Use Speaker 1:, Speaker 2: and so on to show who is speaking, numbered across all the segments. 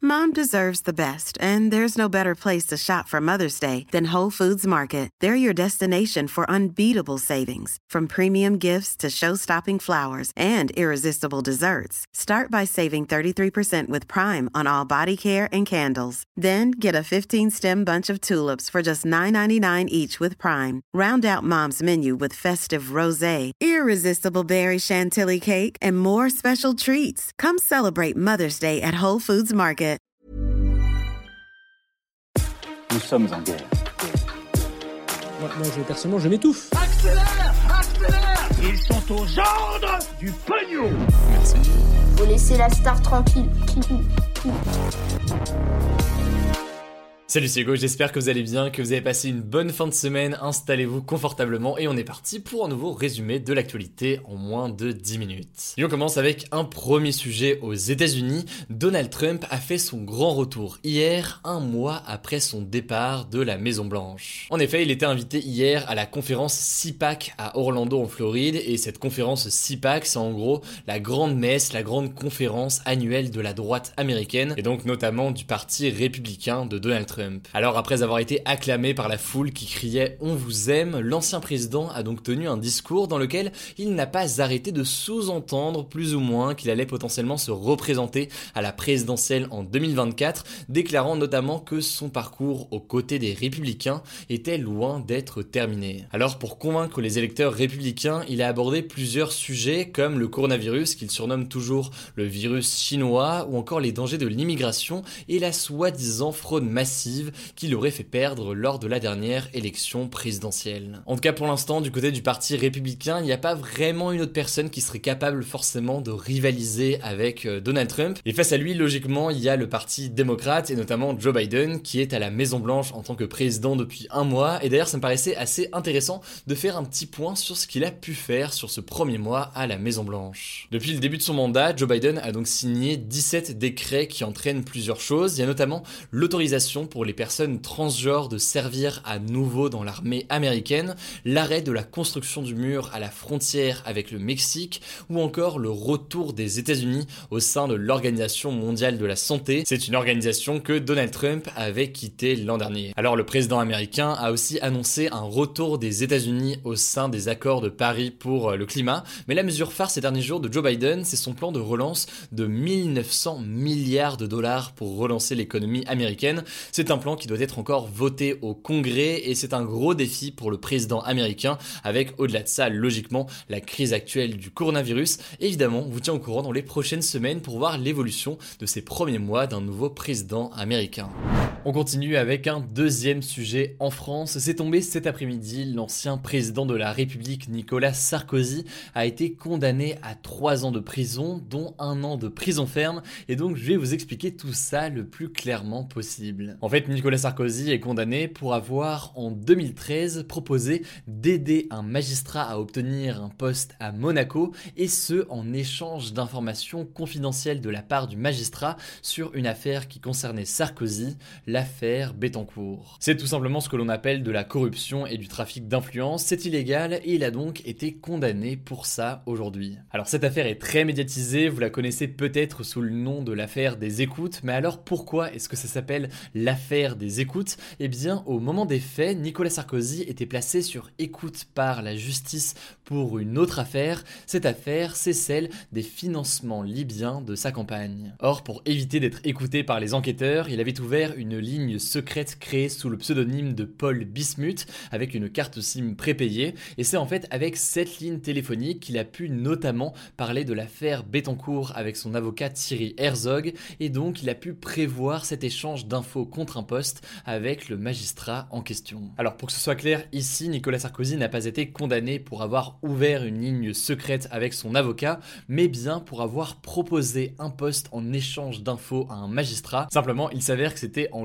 Speaker 1: Mom deserves the best, and there's no better place to shop for Mother's Day than Whole Foods Market. They're your destination for unbeatable savings, from premium gifts to show-stopping flowers and irresistible desserts. Start by saving 33% with Prime on all body care and candles. Then get a 15-stem bunch of tulips for just $9.99 each with Prime. Round out Mom's menu with festive rosé, irresistible berry chantilly cake, and more special treats. Come celebrate Mother's Day at Whole Foods Market.
Speaker 2: Nous sommes en guerre.
Speaker 3: Moi personnellement, je m'étouffe.
Speaker 4: Accélère, accélère. Ils sont aux ordres du pognon.
Speaker 2: Merci.
Speaker 5: Faut laisser la star tranquille.
Speaker 6: Salut, c'est Hugo, j'espère que vous allez bien, que vous avez passé une bonne fin de semaine, installez-vous confortablement et on est parti pour un nouveau résumé de l'actualité en moins de 10 minutes. Et on commence avec un premier sujet aux États-Unis. Donald Trump a fait son grand retour hier, un mois après son départ de la Maison-Blanche. En effet, il était invité hier à la conférence CPAC à Orlando en Floride et cette conférence CPAC, c'est en gros la grande messe, la grande conférence annuelle de la droite américaine et donc notamment du parti républicain de Donald Trump. Alors après avoir été acclamé par la foule qui criait « On vous aime », l'ancien président a donc tenu un discours dans lequel il n'a pas arrêté de sous-entendre plus ou moins qu'il allait potentiellement se représenter à la présidentielle en 2024, déclarant notamment que son parcours aux côtés des républicains était loin d'être terminé. Alors pour convaincre les électeurs républicains, il a abordé plusieurs sujets comme le coronavirus qu'il surnomme toujours le virus chinois ou encore les dangers de l'immigration et la soi-disant fraude massive qu'il aurait fait perdre lors de la dernière élection présidentielle. En tout cas pour l'instant, du côté du parti républicain, il n'y a pas vraiment une autre personne qui serait capable forcément de rivaliser avec Donald Trump. Et face à lui, logiquement, il y a le parti démocrate et notamment Joe Biden qui est à la Maison-Blanche en tant que président depuis un mois. Et d'ailleurs, ça me paraissait assez intéressant de faire un petit point sur ce qu'il a pu faire sur ce premier mois à la Maison-Blanche. Depuis le début de son mandat, Joe Biden a donc signé 17 décrets qui entraînent plusieurs choses. Il y a notamment l'autorisation pour les personnes transgenres de servir à nouveau dans l'armée américaine, l'arrêt de la construction du mur à la frontière avec le Mexique ou encore le retour des États-Unis au sein de l'Organisation mondiale de la santé. C'est une organisation que Donald Trump avait quittée l'an dernier. Alors le président américain a aussi annoncé un retour des États-Unis au sein des accords de Paris pour le climat, mais la mesure phare ces derniers jours de Joe Biden, c'est son plan de relance de 1900 milliards de dollars pour relancer l'économie américaine. C'est un plan qui doit être encore voté au Congrès et c'est un gros défi pour le président américain avec au-delà de ça logiquement la crise actuelle du coronavirus. Évidemment, on vous tient au courant dans les prochaines semaines pour voir l'évolution de ces premiers mois d'un nouveau président américain. On continue avec un deuxième sujet en France. C'est tombé cet après-midi, l'ancien président de la République Nicolas Sarkozy a été condamné à 3 ans de prison, dont 1 an de prison ferme et donc je vais vous expliquer tout ça le plus clairement possible. En fait, Nicolas Sarkozy est condamné pour avoir, en 2013, proposé d'aider un magistrat à obtenir un poste à Monaco, et ce, en échange d'informations confidentielles de la part du magistrat sur une affaire qui concernait Sarkozy, l'affaire Bettencourt. C'est tout simplement ce que l'on appelle de la corruption et du trafic d'influence, c'est illégal et il a donc été condamné pour ça aujourd'hui. Alors cette affaire est très médiatisée, vous la connaissez peut-être sous le nom de l'affaire des écoutes, mais alors pourquoi est-ce que ça s'appelle l'affaire des écoutes? Eh bien, au moment des faits, Nicolas Sarkozy était placé sur écoute par la justice pour une autre affaire. Cette affaire, c'est celle des financements libyens de sa campagne. Or, pour éviter d'être écouté par les enquêteurs, il avait ouvert une ligne secrète créée sous le pseudonyme de Paul Bismuth avec une carte SIM prépayée. Et c'est en fait avec cette ligne téléphonique qu'il a pu notamment parler de l'affaire Bettencourt avec son avocat Thierry Herzog. Et donc, il a pu prévoir cet échange d'infos contre un poste avec le magistrat en question. Alors pour que ce soit clair, ici Nicolas Sarkozy n'a pas été condamné pour avoir ouvert une ligne secrète avec son avocat, mais bien pour avoir proposé un poste en échange d'infos à un magistrat. Simplement, il s'avère que c'était en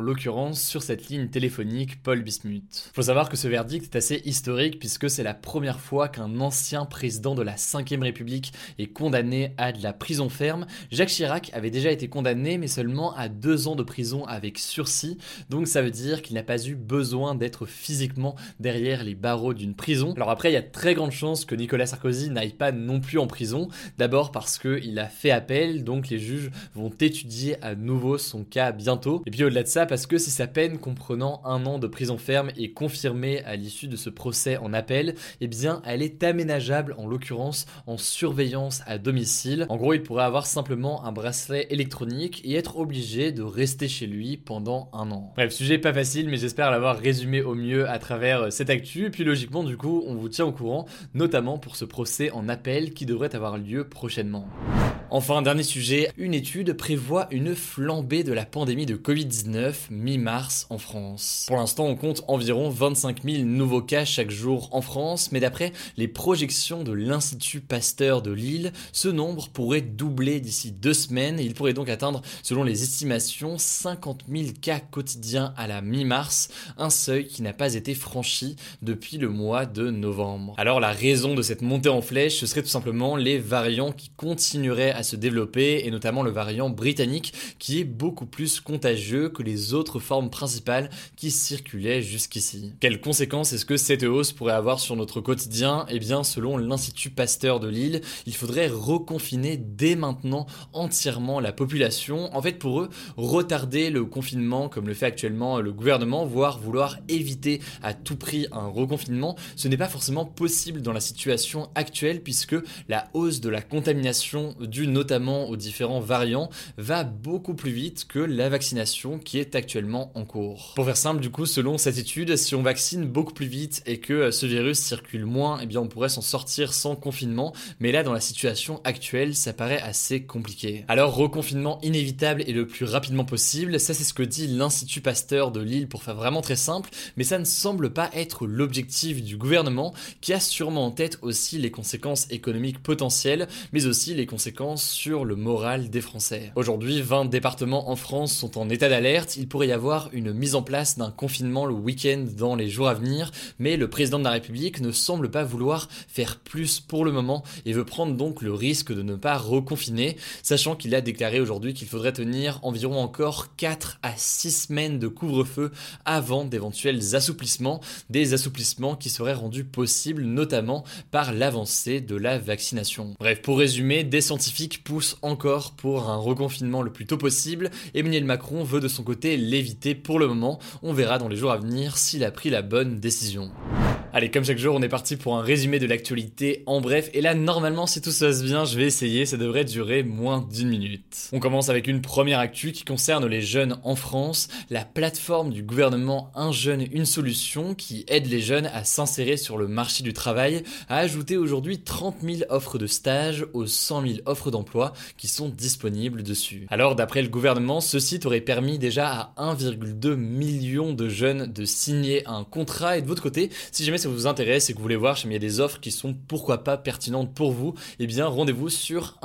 Speaker 6: l'occurrence sur cette ligne téléphonique Paul Bismuth. Faut savoir que ce verdict est assez historique puisque c'est la première fois qu'un ancien président de la 5e République est condamné à de la prison ferme. Jacques Chirac avait déjà été condamné mais seulement à 2 ans de prison avec sursis, donc ça veut dire qu'il n'a pas eu besoin d'être physiquement derrière les barreaux d'une prison. Alors après, il y a très grande chance que Nicolas Sarkozy n'aille pas non plus en prison, d'abord parce qu'il a fait appel, donc les juges vont étudier à nouveau son cas bientôt, et puis au-delà de ça, parce que si sa peine comprenant 1 an de prison ferme est confirmée à l'issue de ce procès en appel, eh bien elle est aménageable en l'occurrence en surveillance à domicile. En gros, il pourrait avoir simplement un bracelet électronique et être obligé de rester chez lui pendant 1 an. Bref, sujet pas facile, mais j'espère l'avoir résumé au mieux à travers cette actu, et puis logiquement du coup on vous tient au courant, notamment pour ce procès en appel qui devrait avoir lieu prochainement. Enfin, dernier sujet, une étude prévoit une flambée de la pandémie de Covid-19 mi-mars en France. Pour l'instant, on compte environ 25 000 nouveaux cas chaque jour en France, mais d'après les projections de l'Institut Pasteur de Lille, ce nombre pourrait doubler d'ici 2 semaines et il pourrait donc atteindre, selon les estimations, 50 000 cas quotidiens à la mi-mars, un seuil qui n'a pas été franchi depuis le mois de novembre. Alors la raison de cette montée en flèche, ce serait tout simplement les variants qui continueraient à se développer, et notamment le variant britannique qui est beaucoup plus contagieux que les autres formes principales qui circulaient jusqu'ici. Quelles conséquences est-ce que cette hausse pourrait avoir sur notre quotidien ? Eh bien, selon l'Institut Pasteur de Lille, il faudrait reconfiner dès maintenant entièrement la population. En fait, pour eux, retarder le confinement comme le fait actuellement le gouvernement, voire vouloir éviter à tout prix un reconfinement, ce n'est pas forcément possible dans la situation actuelle puisque la hausse de la contamination due notamment aux différents variants va beaucoup plus vite que la vaccination qui est actuellement en cours. Pour faire simple, du coup, selon cette étude, si on vaccine beaucoup plus vite et que ce virus circule moins, eh bien on pourrait s'en sortir sans confinement, mais là dans la situation actuelle, ça paraît assez compliqué. Alors reconfinement inévitable et le plus rapidement possible, ça c'est ce que dit l'Institut Pasteur de Lille pour faire vraiment très simple, mais ça ne semble pas être l'objectif du gouvernement qui a sûrement en tête aussi les conséquences économiques potentielles, mais aussi les conséquences sur le moral des Français. Aujourd'hui, 20 départements en France sont en état d'alerte, il pourrait y avoir une mise en place d'un confinement le week-end dans les jours à venir, mais le président de la République ne semble pas vouloir faire plus pour le moment et veut prendre donc le risque de ne pas reconfiner, sachant qu'il a déclaré aujourd'hui qu'il faudrait tenir environ encore 4 à 6 semaines de couvre-feu avant d'éventuels assouplissements, des assouplissements qui seraient rendus possibles notamment par l'avancée de la vaccination. Bref, pour résumer, des scientifiques poussent encore pour un reconfinement le plus tôt possible. Emmanuel Macron veut de son côté l'éviter pour le moment. On verra dans les jours à venir s'il a pris la bonne décision. Allez, comme chaque jour, on est parti pour un résumé de l'actualité en bref. Et là, normalement, si tout se passe bien, je vais essayer. Ça devrait durer moins d'1 minute. On commence avec une première actu qui concerne les jeunes en France. La plateforme du gouvernement Un jeune, une solution qui aide les jeunes à s'insérer sur le marché du travail a ajouté aujourd'hui 30 000 offres de stage aux 100 000 offres d'emploi qui sont disponibles dessus. Alors, d'après le gouvernement, ce site aurait permis déjà à 1,2 million de jeunes de signer un contrat. Et de votre côté, si jamais ça vous intéresse et que vous voulez voir si il y a des offres qui sont pourquoi pas pertinentes pour vous, eh bien rendez-vous sur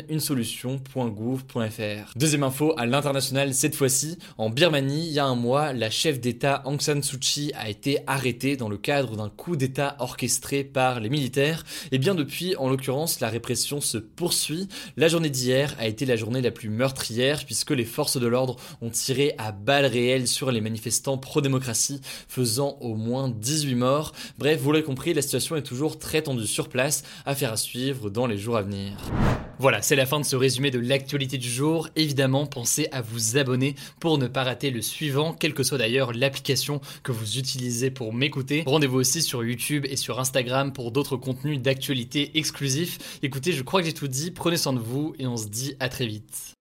Speaker 6: unjeune-une-solution.gouv.fr. Deuxième info à l'international cette fois-ci, en Birmanie, il y a un mois, la chef d'État Aung San Suu Kyi a été arrêtée dans le cadre d'un coup d'État orchestré par les militaires. Et bien depuis, en l'occurrence, la répression se poursuit. La journée d'hier a été la journée la plus meurtrière puisque les forces de l'ordre ont tiré à balles réelles sur les manifestants pro-démocratie, faisant au moins 18 morts. Bref, vous l'avez compris, la situation est toujours très tendue sur place, affaire à suivre dans les jours à venir. Voilà, c'est la fin de ce résumé de l'actualité du jour. Évidemment, pensez à vous abonner pour ne pas rater le suivant, quelle que soit d'ailleurs l'application que vous utilisez pour m'écouter. Rendez-vous aussi sur YouTube et sur Instagram pour d'autres contenus d'actualité exclusifs. Écoutez, je crois que j'ai tout dit, prenez soin de vous et on se dit à très vite.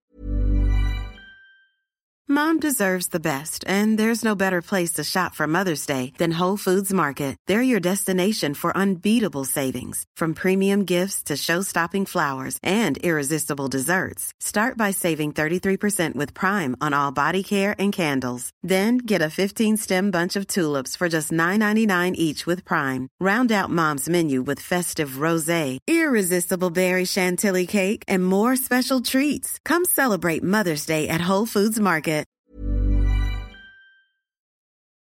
Speaker 1: Mom deserves the best, and there's no better place to shop for Mother's Day than Whole Foods Market. They're your destination for unbeatable savings, from premium gifts to show-stopping flowers and irresistible desserts. Start by saving 33% with Prime on all body care and candles. Then get a 15-stem bunch of tulips for just $9.99 each with Prime. Round out Mom's menu with festive rosé, irresistible berry chantilly cake, and more special treats. Come celebrate Mother's Day at Whole Foods Market.